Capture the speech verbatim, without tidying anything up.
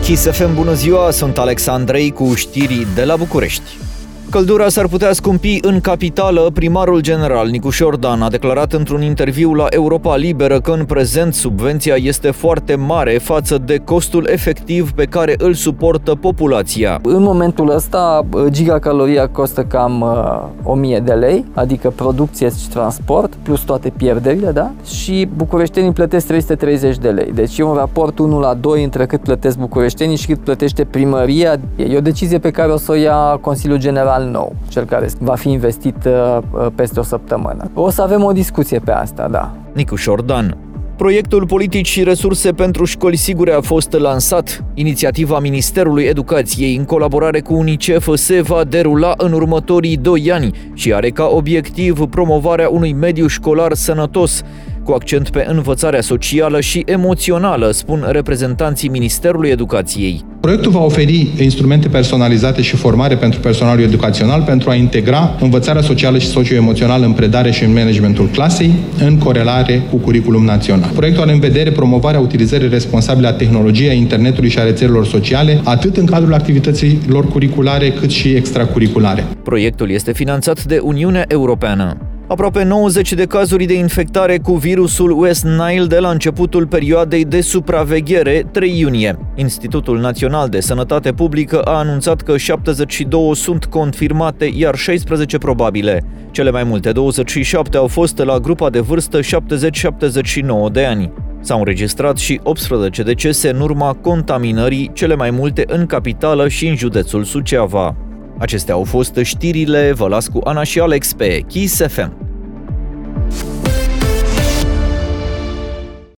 Kiss F M, bună ziua, sunt Alexandrei cu știrii de la București. Căldura s-ar putea scumpi în capitală. Primarul general Nicu Șordan a declarat într-un interviu la Europa Liberă că în prezent subvenția este foarte mare față de costul efectiv pe care îl suportă populația. În momentul ăsta, gigacaloria costă cam uh, o mie de lei, adică producție și transport, plus toate pierderile, da? Și bucureștenii plătesc trei sute treizeci de lei. Deci e un raport unu la doi între cât plătesc bucureștenii și cât plătește primăria. E o decizie pe care o să o ia Consiliul General nou, cel care va fi investit uh, peste o săptămână. O să avem o discuție pe asta, da. Nicu Șordan. Proiectul Politici și Resurse pentru Școli Sigure a fost lansat. Inițiativa Ministerului Educației, în colaborare cu UNICEF, se va derula în următorii doi ani și are ca obiectiv promovarea unui mediu școlar sănătos, cu accent pe învățarea socială și emoțională, spun reprezentanții Ministerului Educației. Proiectul va oferi instrumente personalizate și formare pentru personalul educațional pentru a integra învățarea socială și socio-emoțională în predare și în managementul clasei, în corelare cu curriculum național. Proiectul are în vedere promovarea utilizării responsabile a tehnologiei, a internetului și a rețelelor sociale, atât în cadrul activităților curriculare, cât și extracurriculare. Proiectul este finanțat de Uniunea Europeană. Aproape nouăzeci de cazuri de infectare cu virusul West Nile de la începutul perioadei de supraveghere, trei iunie. Institutul Național de Sănătate Publică a anunțat că șaptezeci și doi sunt confirmate, iar șaisprezece probabile. Cele mai multe, douăzeci și șapte, au fost la grupa de vârstă șaptezeci șaptezeci și nouă de ani. S-au înregistrat și optsprezece decese în urma contaminării, cele mai multe în capitală și în județul Suceava. Acestea au fost știrile, vă las cu Ana și Alex pe Kiss F M.